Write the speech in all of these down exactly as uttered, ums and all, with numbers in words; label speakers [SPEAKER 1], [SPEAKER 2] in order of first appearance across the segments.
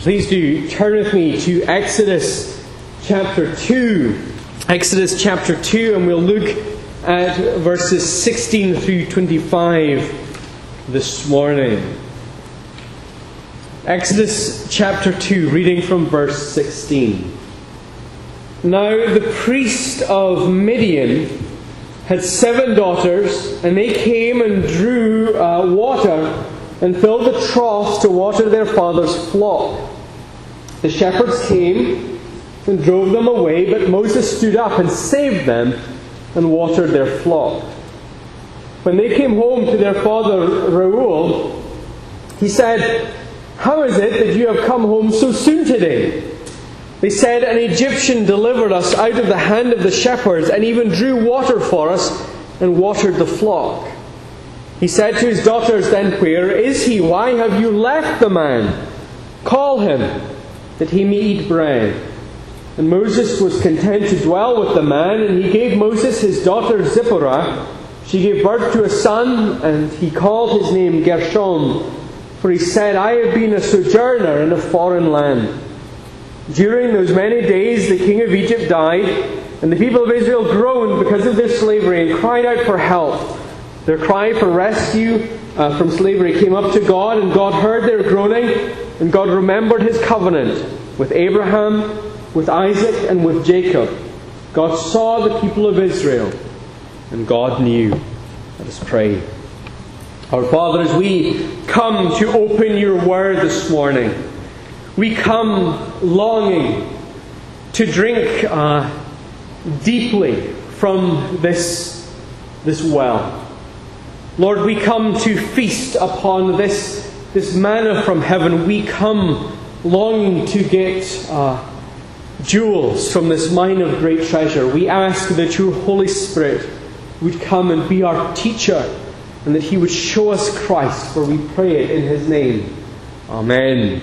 [SPEAKER 1] Please do turn with me to Exodus chapter two. Exodus chapter two, and we'll look at verses sixteen through twenty-five this morning. Exodus chapter two, reading from verse sixteen. Now the priest of Midian had seven daughters, and they came and drew uh, water and filled the troughs to water their father's flock. The shepherds came and drove them away, but Moses stood up and saved them and watered their flock. When they came home to their father Reuel, he said, "How is it that you have come home so soon today?" They said, "An Egyptian delivered us out of the hand of the shepherds, and even drew water for us and watered the flock." He said to his daughters, "Then where is he? Why have you left the man? Call him, that he may eat bread." And Moses was content to dwell with the man, and he gave Moses his daughter Zipporah. She gave birth to a son, and he called his name Gershom, for he said, "I have been a sojourner in a foreign land." During those many days the king of Egypt died, and the people of Israel groaned because of their slavery and cried out for help. Their cry for rescue uh, from slavery came up to God, and God heard their groaning, and God remembered His covenant with Abraham, with Isaac, and with Jacob. God saw the people of Israel, and God knew. Let us pray. Our Father, as we come to open your word this morning, we come longing to drink uh, deeply from this, this well. Lord, we come to feast upon this, this manna from heaven. We come longing to get uh, jewels from this mine of great treasure. We ask that your Holy Spirit would come and be our teacher, and that He would show us Christ, for we pray it in His name. Amen.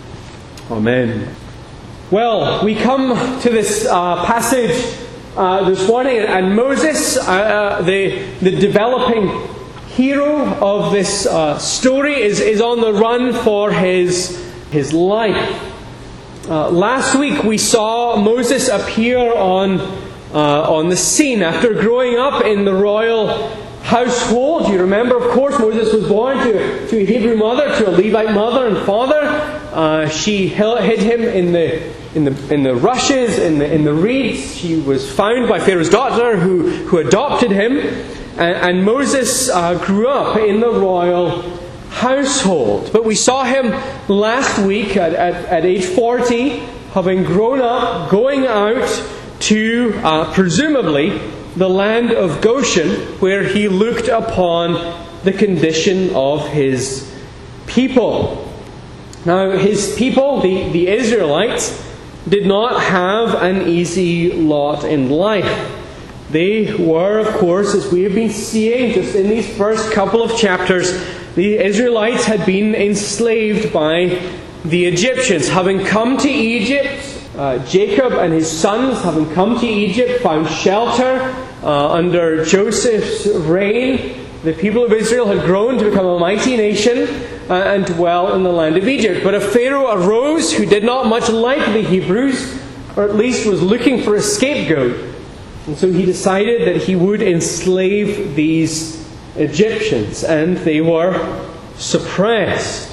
[SPEAKER 1] Amen. Well, we come to this uh, passage uh, this morning, and Moses, uh, uh, the, the developing hero of this uh, story, is, is on the run for his, his life. Uh, last week we saw Moses appear on, uh, on the scene after growing up in the royal household. You remember, of course, Moses was born to, to a Hebrew mother, to a Levite mother and father. Uh, she hid him in the in the in the rushes, in the in the reeds. She was found by Pharaoh's daughter, who who adopted him, and, and Moses uh, grew up in the royal household. But we saw him last week at at, at age forty, having grown up, going out to uh, presumably the land of Goshen, where he looked upon the condition of his people. Now, his people, the, the Israelites, did not have an easy lot in life. They were, of course, as we have been seeing just in these first couple of chapters, the Israelites had been enslaved by the Egyptians. Having come to Egypt, uh, Jacob and his sons, having come to Egypt, found shelter uh, under Joseph's reign. The people of Israel had grown to become a mighty nation uh, and dwell in the land of Egypt. But a Pharaoh arose who did not much like the Hebrews, or at least was looking for a scapegoat. And so he decided that he would enslave these Egyptians, and they were suppressed.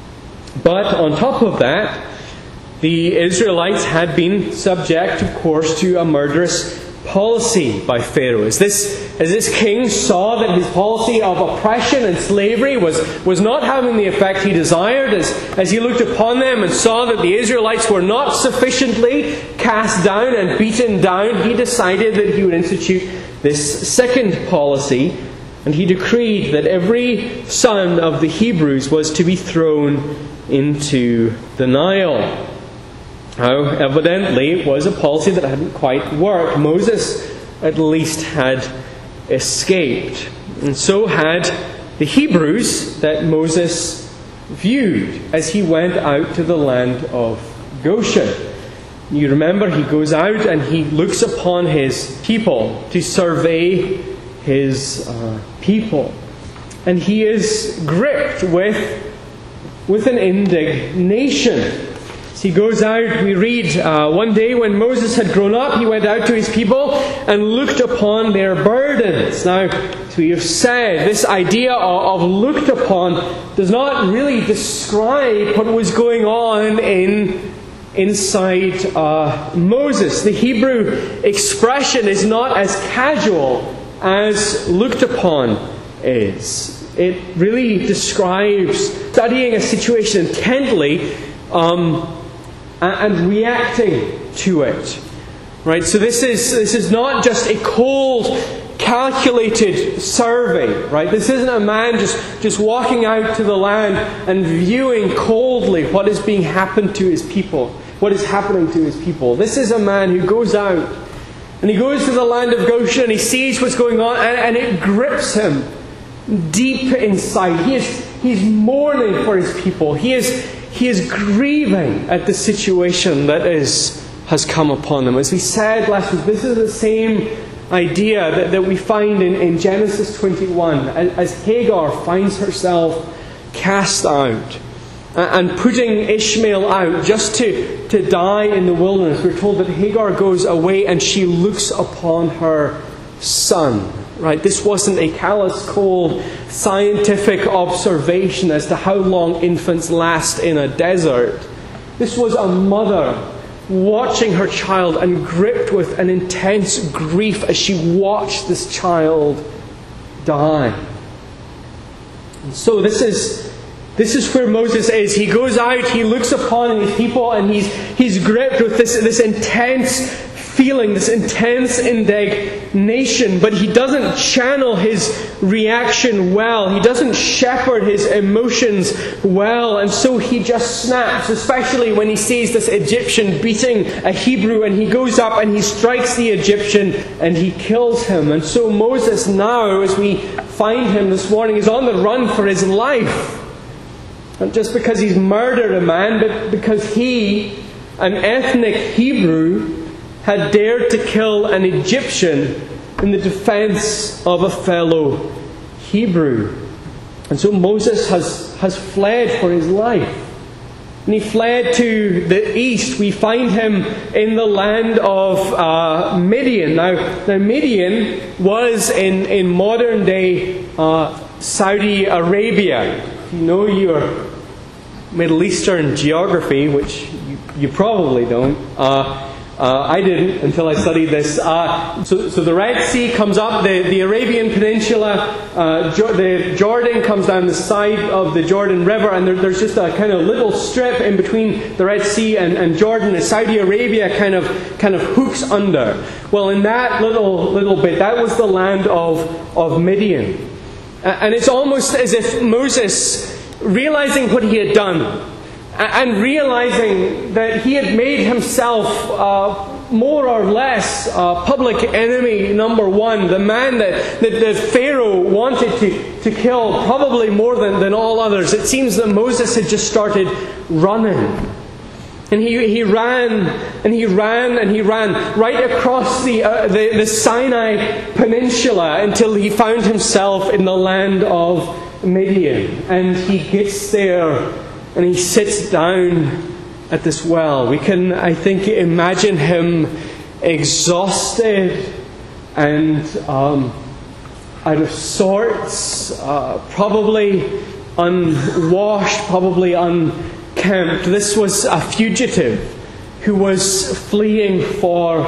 [SPEAKER 1] But on top of that, the Israelites had been subject, of course, to a murderous policy by Pharaoh. As this, as this king saw that his policy of oppression and slavery was, was not having the effect he desired, as, as he looked upon them and saw that the Israelites were not sufficiently cast down and beaten down, he decided that he would institute this second policy, and he decreed that every son of the Hebrews was to be thrown into the Nile. Now, evidently, it was a policy that hadn't quite worked. Moses, at least, had escaped. And so had the Hebrews that Moses viewed as he went out to the land of Goshen. You remember, he goes out and he looks upon his people to survey his uh, people. And he is gripped with, with an indignation. He goes out, we read, uh, one day when Moses had grown up, he went out to his people and looked upon their burdens. Now, as we have said, this idea of, of looked upon does not really describe what was going on in inside uh, Moses. The Hebrew expression is not as casual as looked upon is. It really describes studying a situation intently um, and, and reacting to it. Right? So this is this is not just a cold, calculated survey. Right? This isn't a man just, just walking out to the land and viewing coldly what is being happened to his people, what is happening to his people. This is a man who goes out and he goes to the land of Goshen and he sees what's going on, and, and it grips him deep inside. He is he's mourning for his people. He is he is grieving at the situation that is has come upon them. As we said last week, this is the same idea that, that we find in, in Genesis twenty-one, as, as Hagar finds herself cast out and putting Ishmael out just to, to die in the wilderness. We're told that Hagar goes away and she looks upon her son. Right? This wasn't a callous, cold, scientific observation as to how long infants last in a desert. This was a mother watching her child and gripped with an intense grief as she watched this child die. And so this is this is where Moses is. He goes out, he looks upon his people, and he's he's gripped with this, this intense feeling, this intense indignation, but he doesn't channel his reaction well. He doesn't shepherd his emotions well, and so he just snaps, especially when he sees this Egyptian beating a Hebrew, and he goes up and he strikes the Egyptian and he kills him. And so Moses now, as we find him this morning, is on the run for his life. Not just because he's murdered a man, but because he, an ethnic Hebrew, had dared to kill an Egyptian in the defense of a fellow Hebrew. And so Moses has, has fled for his life. And he fled to the east. We find him in the land of uh, Midian. Now, now, Midian was in, in modern day uh, Saudi Arabia. If you know your Middle Eastern geography, which you, you probably don't, uh, Uh, I didn't until I studied this. Uh, so, so the Red Sea comes up, the, the Arabian Peninsula, uh, jo- the Jordan comes down the side of the Jordan River, and there, there's just a kind of little strip in between the Red Sea and, and Jordan that Saudi Arabia kind of kind of hooks under. Well, in that little little bit, that was the land of, of Midian. And it's almost as if Moses, realizing what he had done, and realizing that he had made himself uh, more or less uh, public enemy number one, the man that, that, that Pharaoh wanted to, to kill probably more than, than all others. It seems that Moses had just started running. And he, he ran, and he ran, and he ran right across the, uh, the, the Sinai Peninsula until he found himself in the land of Midian. And he gets there and he sits down at this well. We can, I think, imagine him exhausted and um, out of sorts, uh, probably unwashed, probably unkempt. This was a fugitive who was fleeing for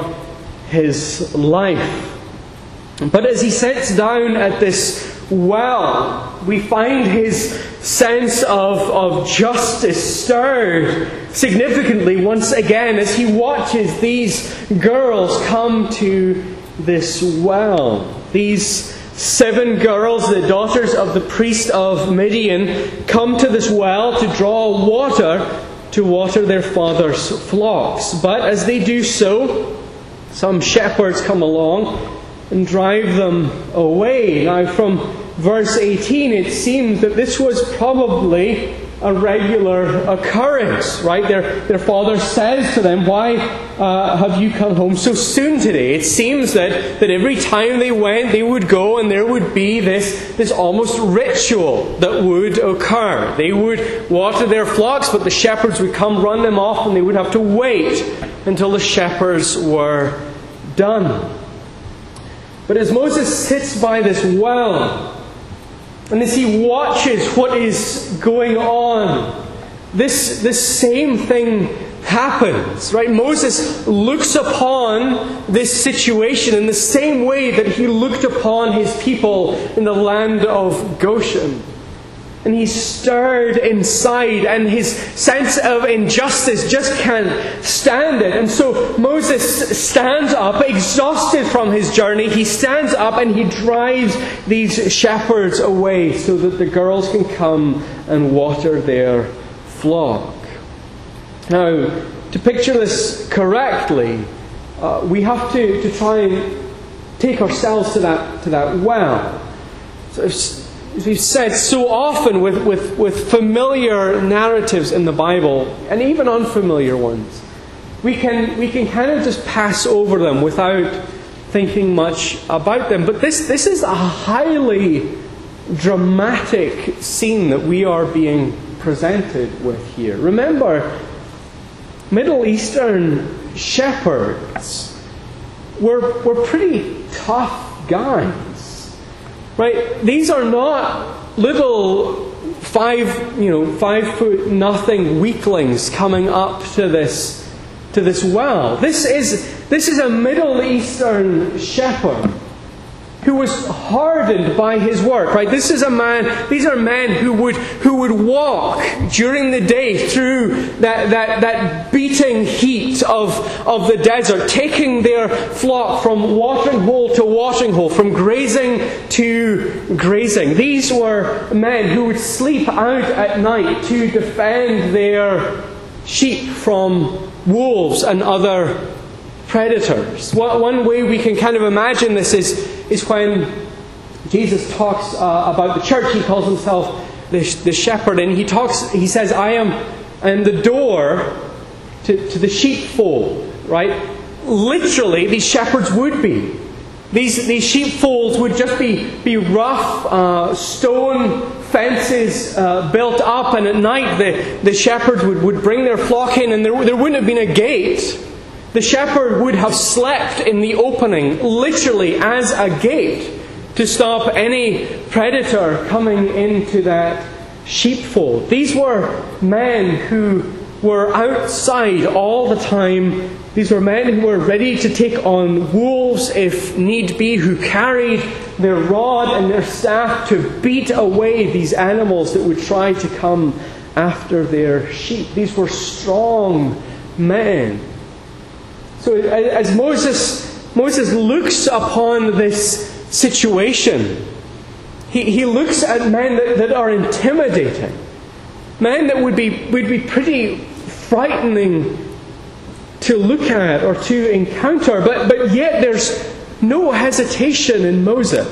[SPEAKER 1] his life. But as he sits down at this well, we find his sense of, of justice stirred significantly once again as he watches these girls come to this well. These seven girls, the daughters of the priest of Midian, come to this well to draw water to water their father's flocks. But as they do so, some shepherds come along and drive them away. Now, from verse eighteen, it seems that this was probably a regular occurrence, right? Their, their father says to them, why uh, have you come home so soon today? It seems that, that every time they went, they would go and there would be this, this almost ritual that would occur. They would water their flocks, but the shepherds would come run them off and they would have to wait until the shepherds were done. But as Moses sits by this well, and as he watches what is going on, this, this same thing happens, right? Moses looks upon this situation in the same way that he looked upon his people in the land of Goshen. And he's stirred inside, and his sense of injustice just can't stand it. And so Moses stands up, exhausted from his journey. He stands up and he drives these shepherds away so that the girls can come and water their flock. Now, to picture this correctly, uh, we have to, to try and take ourselves to that, to that well. So as we've said so often with, with, with familiar narratives in the Bible, and even unfamiliar ones, we can we can kind of just pass over them without thinking much about them. But this, this is a highly dramatic scene that we are being presented with here. Remember, Middle Eastern shepherds were, were pretty tough guys. Right? These are not little five, you know, five foot nothing weaklings coming up to this to this well. This is this is a Middle Eastern shepherd who was hardened by his work. Right? This is a man. These are men who would who would walk during the day through that that, that beating heat of, of the desert, taking their flock from watering hole to watering hole, from grazing to grazing. These were men who would sleep out at night to defend their sheep from wolves and other predators. One way we can kind of imagine this is, is when Jesus talks uh, about the church. He calls himself the, the shepherd, and he talks. He says, "I am, I am the door to, to the sheepfold." Right? Literally, these shepherds would be. These these sheepfolds would just be be rough uh, stone fences uh, built up, and at night the the shepherds would, would bring their flock in, and there there wouldn't have been a gate. The shepherd would have slept in the opening, literally as a gate, to stop any predator coming into that sheepfold. These were men who were outside all the time. These were men who were ready to take on wolves if need be, who carried their rod and their staff to beat away these animals that would try to come after their sheep. These were strong men. So as Moses, Moses looks upon this situation, he, he looks at men that, that are intimidating. Men that would be, would be pretty frightening to look at or to encounter. But, but yet there's no hesitation in Moses.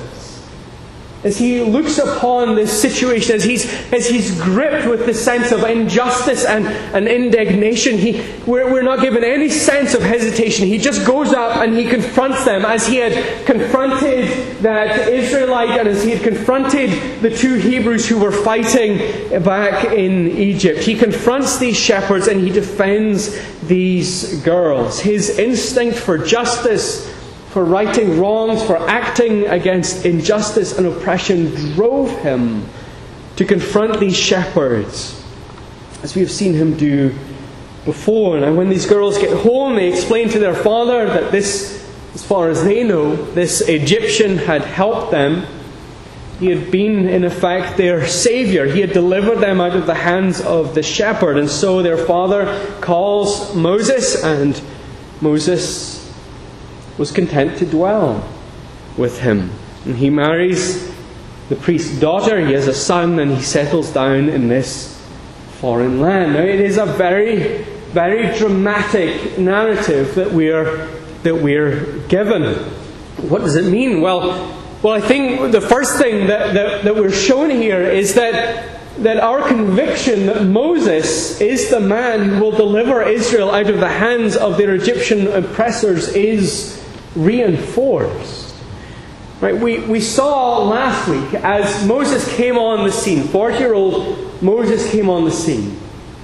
[SPEAKER 1] As he looks upon this situation, as he's as he's gripped with the sense of injustice and, and indignation, he we're, we're not given any sense of hesitation. He just goes up and he confronts them as he had confronted that Israelite and as he had confronted the two Hebrews who were fighting back in Egypt. He confronts these shepherds and he defends these girls. His instinct for justice, for righting wrongs, for acting against injustice and oppression drove him to confront these shepherds, as we have seen him do before. And when these girls get home, they explain to their father that this, as far as they know, this Egyptian had helped them. He had been, in effect, their saviour. He had delivered them out of the hands of the shepherd. And so their father calls Moses, and Moses was content to dwell with him. And he marries the priest's daughter. He has a son, and he settles down in this foreign land. Now, it is a very, very dramatic narrative that we're that we're given. What does it mean? Well, well, I think the first thing that, that, that we're shown here is that that our conviction that Moses is the man who will deliver Israel out of the hands of their Egyptian oppressors is reinforced. Right? We, we saw last week as Moses came on the scene, forty-year-old Moses came on the scene,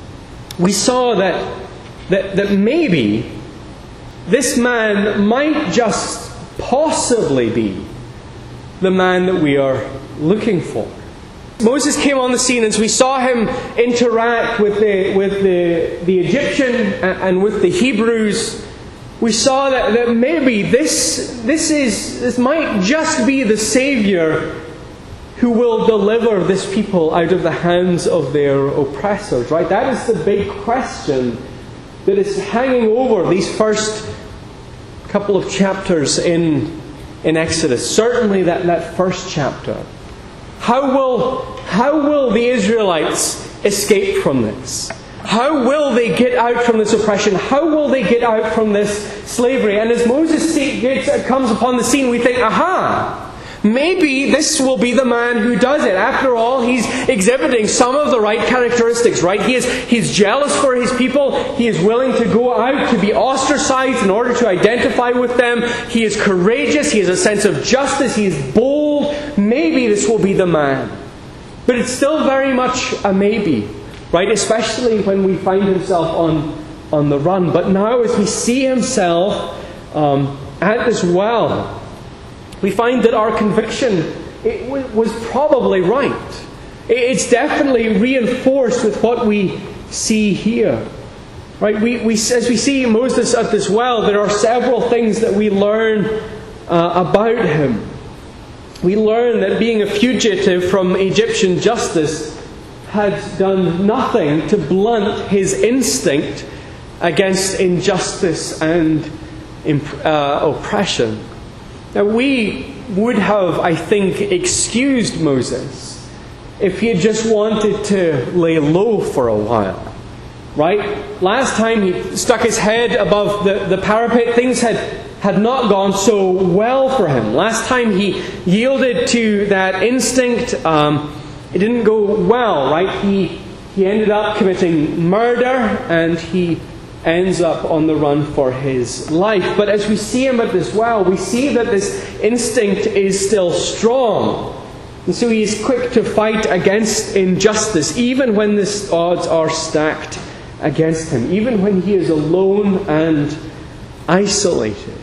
[SPEAKER 1] we saw that, that, that maybe this man might just possibly be the man that we are looking for. Moses came on the scene as we saw him interact with the, with the, the Egyptian and with the Hebrews. We saw that, that maybe this, this, is, this might just be the Savior who will deliver this people out of the hands of their oppressors. Right? That is the big question that is hanging over these first couple of chapters in, in Exodus. Certainly that, that first chapter. How will, how will the Israelites escape from this? How will they get out from this oppression? How will they get out from this slavery? And as Moses gets, comes upon the scene, we think, aha! Maybe this will be the man who does it. After all, he's exhibiting some of the right characteristics, right? He is, he's jealous for his people. He is willing to go out to be ostracized in order to identify with them. He is courageous. He has a sense of justice. He is bold. Maybe this will be the man. But it's still very much a maybe, right? Especially when we find himself on, on the run. But now as we see himself um, at this well, we find that our conviction it w- was probably right. It's definitely reinforced with what we see here. Right? We, we, as we see Moses at this well, there are several things that we learn uh, about him. We learn that being a fugitive from Egyptian justice had done nothing to blunt his instinct against injustice and imp- uh, oppression. Now, we would have, I think, excused Moses if he had just wanted to lay low for a while. Right? Last time he stuck his head above the, the parapet, things had, had not gone so well for him. Last time he yielded to that instinct, um, it didn't go well, right? He, he ended up committing murder, and he ends up on the run for his life. But as we see him at this well, we see that this instinct is still strong. And so he is quick to fight against injustice, even when the odds are stacked against him, even when he is alone and isolated.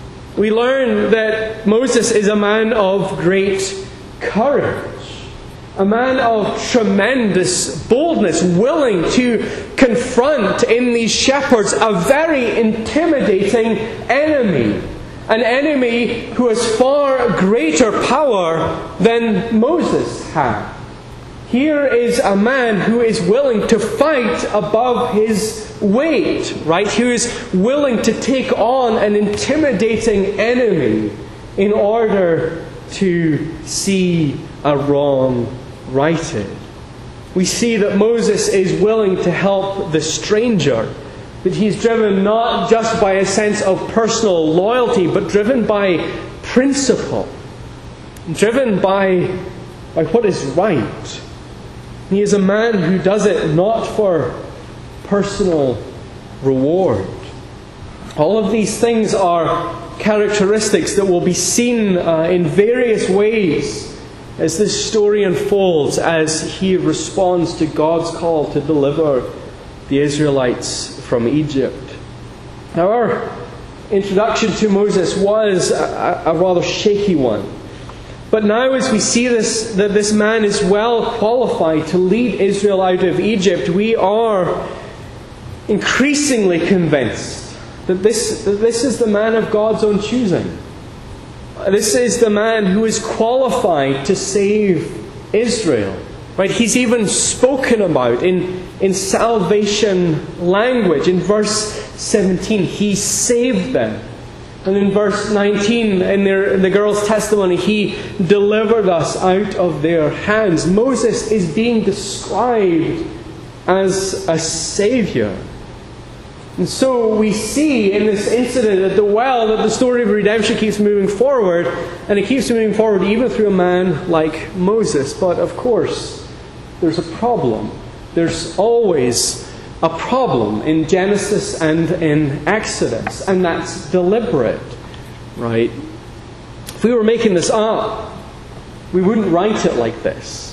[SPEAKER 1] We learn that Moses is a man of great courage. A man of tremendous boldness, willing to confront in these shepherds a very intimidating enemy. An enemy who has far greater power than Moses had. Here is a man who is willing to fight above his weight, right? Who is willing to take on an intimidating enemy in order to see a wrong righted. We see that Moses is willing to help the stranger, that he's driven not just by a sense of personal loyalty, but driven by principle, driven by, by what is right. He is a man who does it not for personal reward. All of these things are characteristics that will be seen uh, in various ways as this story unfolds, as he responds to God's call to deliver the Israelites from Egypt. Now, our introduction to Moses was a, a rather shaky one. But now as we see this, that this man is well qualified to lead Israel out of Egypt, we are increasingly convinced that this, that this is the man of God's own choosing. This is the man who is qualified to save Israel. Right? He's even spoken about in, in salvation language. In verse seventeen, he saved them. And in verse nineteen, in, their, in the girl's testimony, he delivered us out of their hands. Moses is being described as a Savior. And so we see in this incident at the well that the story of redemption keeps moving forward, and it keeps moving forward even through a man like Moses. But of course, there's a problem. There's always a problem in Genesis and in Exodus, and that's deliberate, right? If we were making this up, we wouldn't write it like this.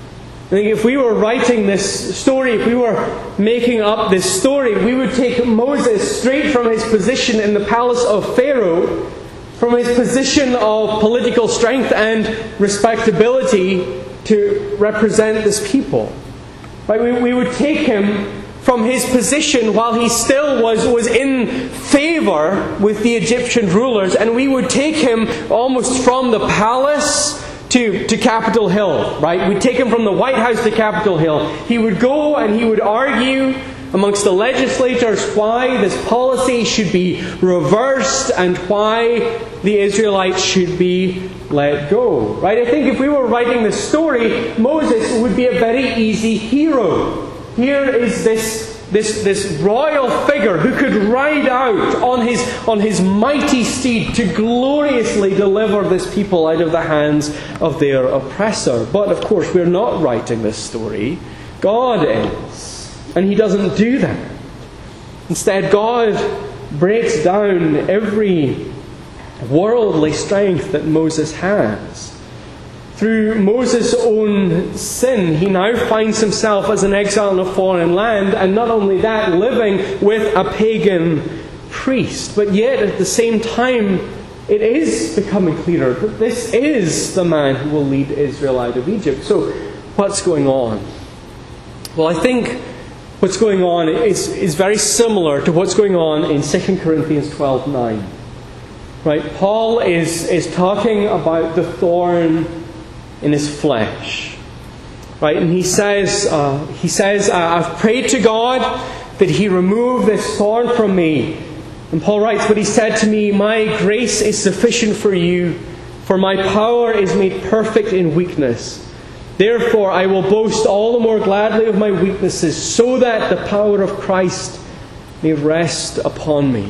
[SPEAKER 1] I think if we were writing this story, if we were making up this story, we would take Moses straight from his position in the palace of Pharaoh, from his position of political strength and respectability to represent this people. Right? We, we would take him from his position while he still was, was in favor with the Egyptian rulers, and we would take him almost from the palace to, to Capitol Hill. Right? We'd take him from the White House to Capitol Hill. He would go and he would argue amongst the legislators why this policy should be reversed and why the Israelites should be let go. Right? I think if we were writing this story, Moses would be a very easy hero. Here is this, this, this royal figure who could ride out on his, on his mighty steed to gloriously deliver this people out of the hands of their oppressor. But of course, we're not writing this story. God is. And He doesn't do that. Instead, God breaks down every worldly strength that Moses has. Through Moses' own sin, he now finds himself as an exile in a foreign land, and not only that, living with a pagan priest. But yet, at the same time, it is becoming clearer that this is the man who will lead Israel out of Egypt. So, what's going on? Well, I think what's going on is, is very similar to what's going on in Second Corinthians twelve nine. Right? Paul is, is talking about the thorn in his flesh. Right? And he says, uh, he says, I've prayed to God that He remove this thorn from me. And Paul writes, but He said to me, my grace is sufficient for you, for my power is made perfect in weakness. Therefore, I will boast all the more gladly of my weaknesses, so that the power of Christ may rest upon me.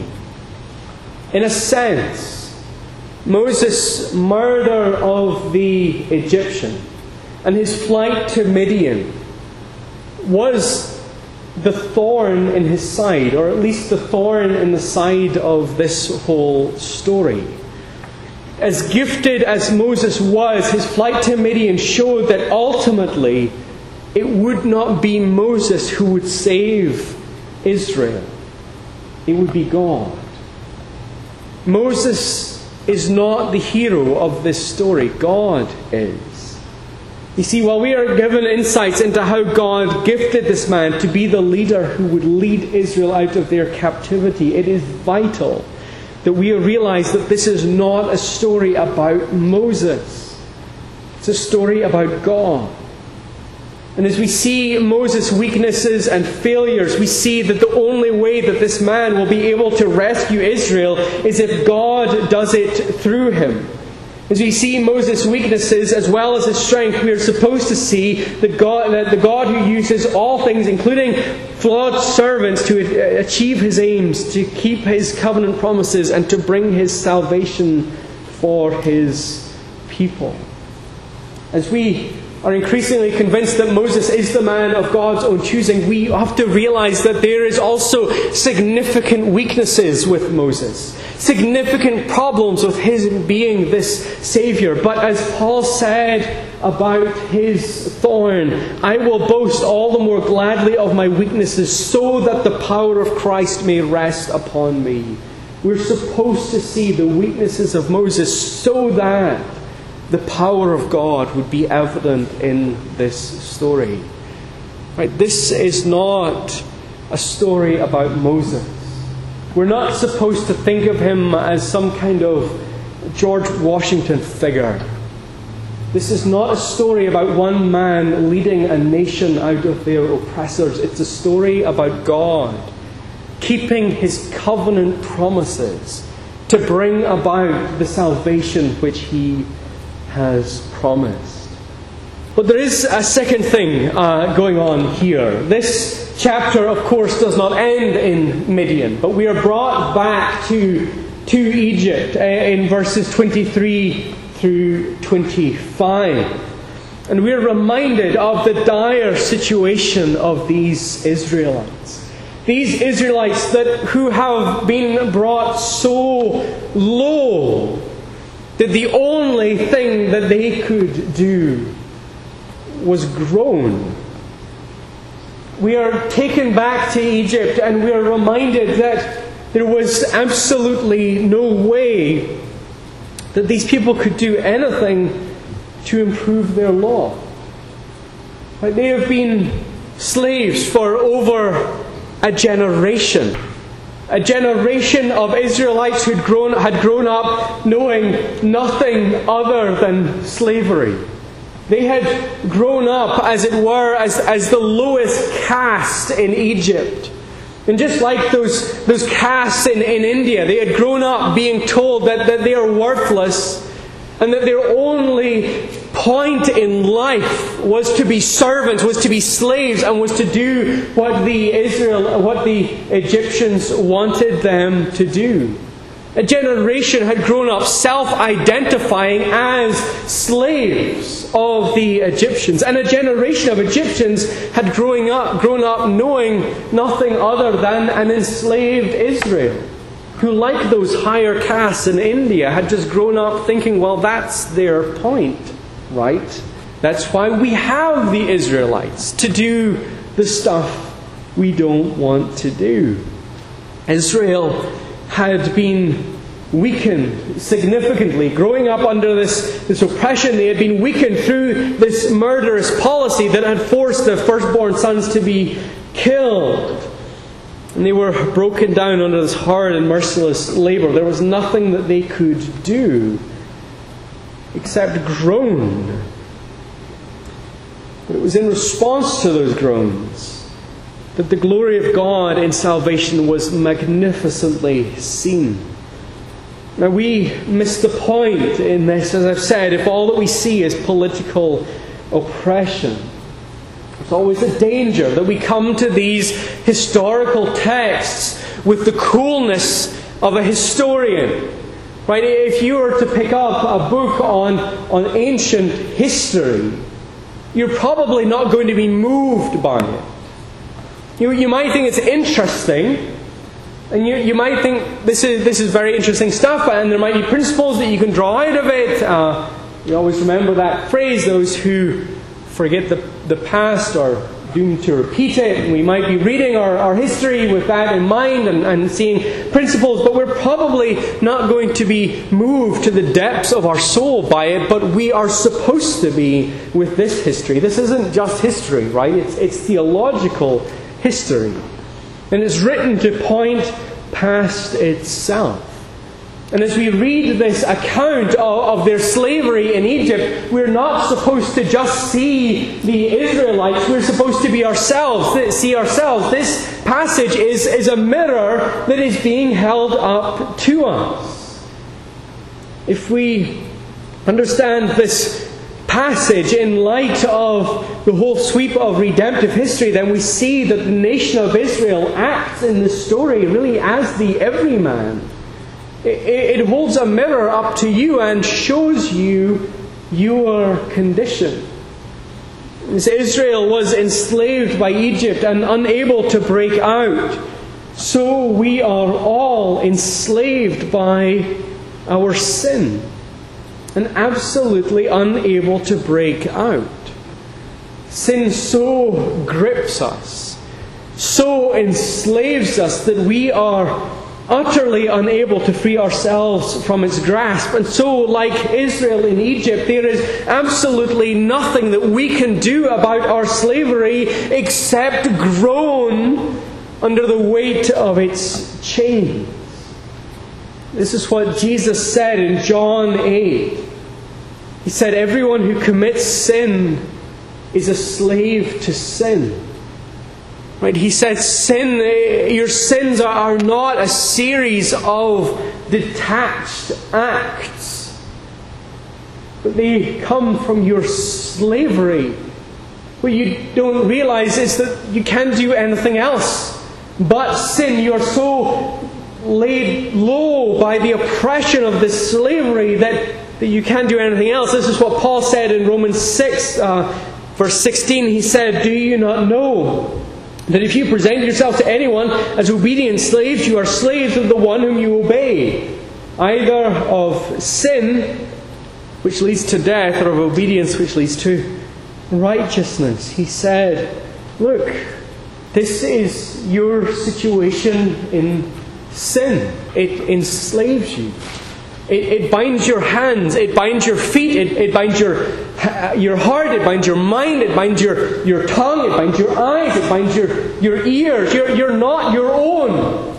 [SPEAKER 1] In a sense, Moses' murder of the Egyptian and his flight to Midian was the thorn in his side, or at least the thorn in the side of this whole story. As gifted as Moses was, his flight to Midian showed that ultimately it would not be Moses who would save Israel. It would be God. Moses is not the hero of this story. God is. You see, while we are given insights into how God gifted this man to be the leader who would lead Israel out of their captivity, it is vital that we realize that this is not a story about Moses. It's a story about God. And as we see Moses' weaknesses and failures, we see that the only way that this man will be able to rescue Israel is if God does it through him. As we see Moses' weaknesses as well as his strength, we are supposed to see that God, that the God who uses all things, including flawed servants, to achieve His aims, to keep His covenant promises, and to bring His salvation for His people. As we are increasingly convinced that Moses is the man of God's own choosing, we have to realize that there is also significant weaknesses with Moses. Significant problems with his being this Savior. But as Paul said about his thorn, I will boast all the more gladly of my weaknesses, so that the power of Christ may rest upon me. We're supposed to see the weaknesses of Moses so that the power of God would be evident in this story. Right? This is not a story about Moses. We're not supposed to think of him as some kind of George Washington figure. This is not a story about one man leading a nation out of their oppressors. It's a story about God keeping His covenant promises to bring about the salvation which He has promised. But there is a second thing uh, going on here. This chapter, of course, does not end in Midian, but we are brought back to, to Egypt uh, in verses twenty-three through twenty-five. And we're reminded of the dire situation of these Israelites. These Israelites that who have been brought so low that the only thing that they could do was groan. We are taken back to Egypt and we are reminded that there was absolutely no way that these people could do anything to improve their law. Like, they have been slaves for over a generation. A generation of Israelites who'd grown, had grown up knowing nothing other than slavery. They had grown up, as it were, as, as the lowest caste in Egypt. And just like those, those castes in, in India, they had grown up being told that, that they are worthless and that their only point in life was to be servants, was to be slaves, and was to do what the Israel, what the Egyptians wanted them to do. A generation had grown up self-identifying as slaves of the Egyptians. And a generation of Egyptians had growing up, grown up knowing nothing other than an enslaved Israel, who, like those higher castes in India, had just grown up thinking, well, that's their point, right? That's why we have the Israelites, to do the stuff we don't want to do. Israel had been weakened significantly. Growing up under this, this oppression, they had been weakened through this murderous policy that had forced the firstborn sons to be killed. And they were broken down under this hard and merciless labor. There was nothing that they could do except groan. But it was in response to those groans that the glory of God in salvation was magnificently seen. Now, we miss the point in this, as I've said, if all that we see is political oppression. There's always a danger that we come to these historical texts with the coolness of a historian. Right? If you were to pick up a book on, on ancient history, you're probably not going to be moved by it. You, you might think it's interesting, and you, you might think this is this is very interesting stuff, and there might be principles that you can draw out of it. Uh, you always remember that phrase, those who forget the, the past are doomed to repeat it. And we might be reading our, our history with that in mind and, and seeing principles, but we're probably not going to be moved to the depths of our soul by it, but we are supposed to be with this history. This isn't just history, right? It's, it's theological history. And it's written to point past itself. And as we read this account of, of their slavery in Egypt, we're not supposed to just see the Israelites. We're supposed to be ourselves, see ourselves. This passage is, is a mirror that is being held up to us. If we understand this passage in light of the whole sweep of redemptive history, then we see that the nation of Israel acts in this story really as the everyman. It holds a mirror up to you and shows you your condition. As Israel was enslaved by Egypt and unable to break out, so we are all enslaved by our sin and absolutely unable to break out. Sin so grips us, so enslaves us that we are utterly unable to free ourselves from its grasp. And so, like Israel in Egypt, there is absolutely nothing that we can do about our slavery except groan under the weight of its chains. This is what Jesus said in John eight. He said, "Everyone who commits sin is a slave to sin." Right? He said, sin, your sins are not a series of detached acts, but they come from your slavery. What you don't realize is that you can't do anything else but sin. You are so laid low by the oppression of this slavery that that you can't do anything else. This is what Paul said in Romans six, uh, verse sixteen. He said, "Do you not know that if you present yourself to anyone as obedient slaves, you are slaves of the one whom you obey, either of sin, which leads to death, or of obedience, which leads to righteousness." He said, look, this is your situation in sin. It enslaves you. It, it binds your hands. It binds your feet. It, it binds your, your heart. It binds your mind. It binds your, your tongue. It binds your eyes. It binds your, your ears. You're, you're not your own.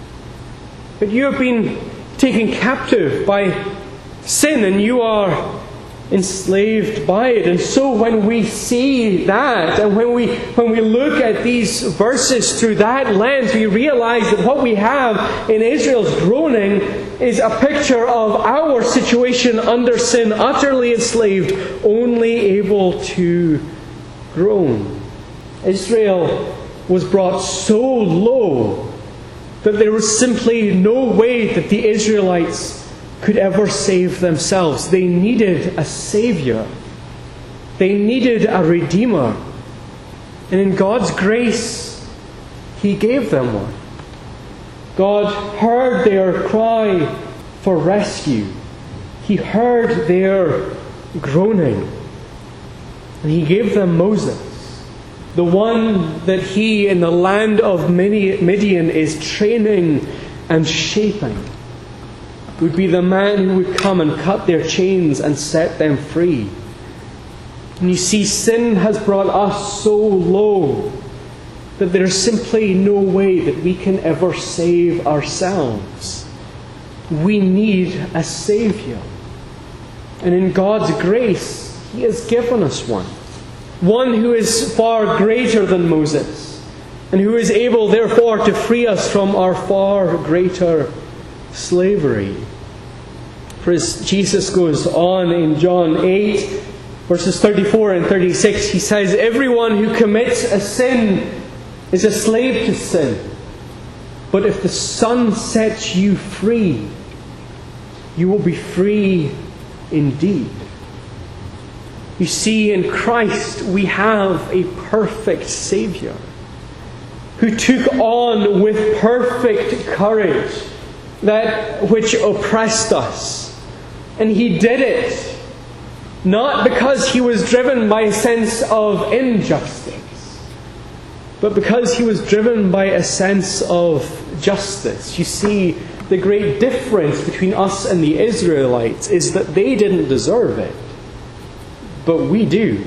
[SPEAKER 1] But you have been taken captive by sin, and you are enslaved by it. And so when we see that, and when we when we look at these verses through that lens, we realize that what we have in Israel's groaning is a picture of our situation under sin, utterly enslaved, only able to groan. Israel was brought so low that there was simply no way that the Israelites could ever save themselves. They needed a Savior. They needed a Redeemer. And in God's grace, He gave them one. God heard their cry for rescue. He heard their groaning. And He gave them Moses, the one that He, in the land of Midian, is training and shaping. Would be the man who would come and cut their chains and set them free. And you see, sin has brought us so low that there's simply no way that we can ever save ourselves. We need a Saviour. And in God's grace, He has given us one. One who is far greater than Moses, and who is able, therefore, to free us from our far greater slavery. For as Jesus goes on in John eight, verses thirty-four and thirty-six, He says, "Everyone who commits a sin is a slave to sin. But if the Son sets you free, you will be free indeed." You see, in Christ we have a perfect Saviour who took on with perfect courage that which oppressed us. And He did it not because He was driven by a sense of injustice, but because He was driven by a sense of justice. You see, the great difference between us and the Israelites is that they didn't deserve it, but we do.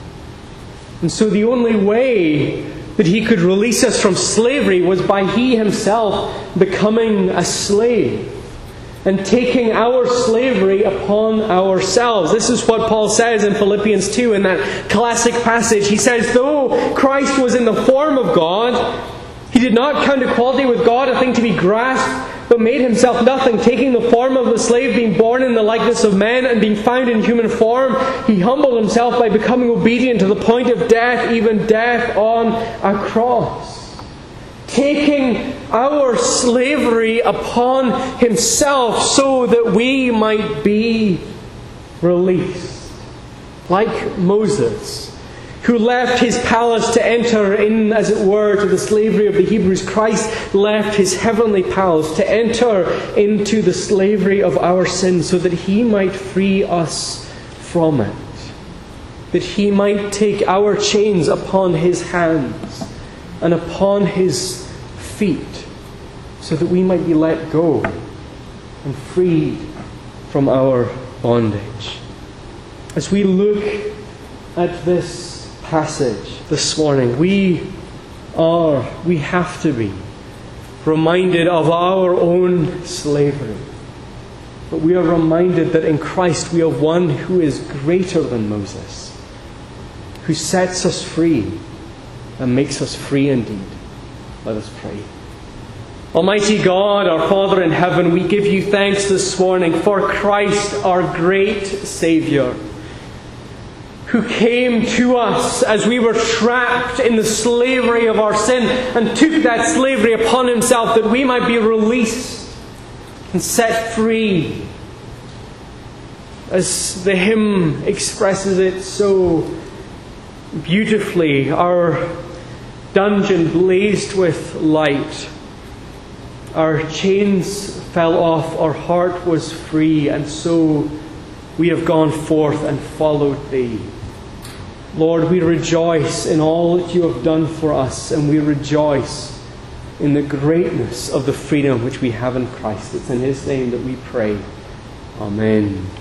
[SPEAKER 1] And so the only way that He could release us from slavery was by He Himself becoming a slave and taking our slavery upon ourselves. This is what Paul says in Philippians two, in that classic passage. He says, though Christ was in the form of God, He did not count equality with God a thing to be grasped, but made Himself nothing, taking the form of a slave, being born in the likeness of men, and being found in human form, He humbled Himself by becoming obedient to the point of death, even death on a cross. Taking our slavery upon Himself so that we might be released. Like Moses, who left his palace to enter in, as it were, to the slavery of the Hebrews, Christ left His heavenly palace to enter into the slavery of our sin so that He might free us from it. That He might take our chains upon His hands and upon His feet so that we might be let go and freed from our bondage. As we look at this passage this morning, we are, we have to be reminded of our own slavery. But we are reminded that in Christ we have one who is greater than Moses, who sets us free and makes us free indeed. Let us pray. Almighty God, our Father in heaven, we give You thanks this morning for Christ, our great Saviour, who came to us as we were trapped in the slavery of our sin and took that slavery upon Himself that we might be released and set free. As the hymn expresses it so beautifully, our dungeon blazed with light. Our chains fell off, our heart was free, and so we have gone forth and followed Thee. Lord, we rejoice in all that You have done for us, and we rejoice in the greatness of the freedom which we have in Christ. It's in His name that we pray. Amen.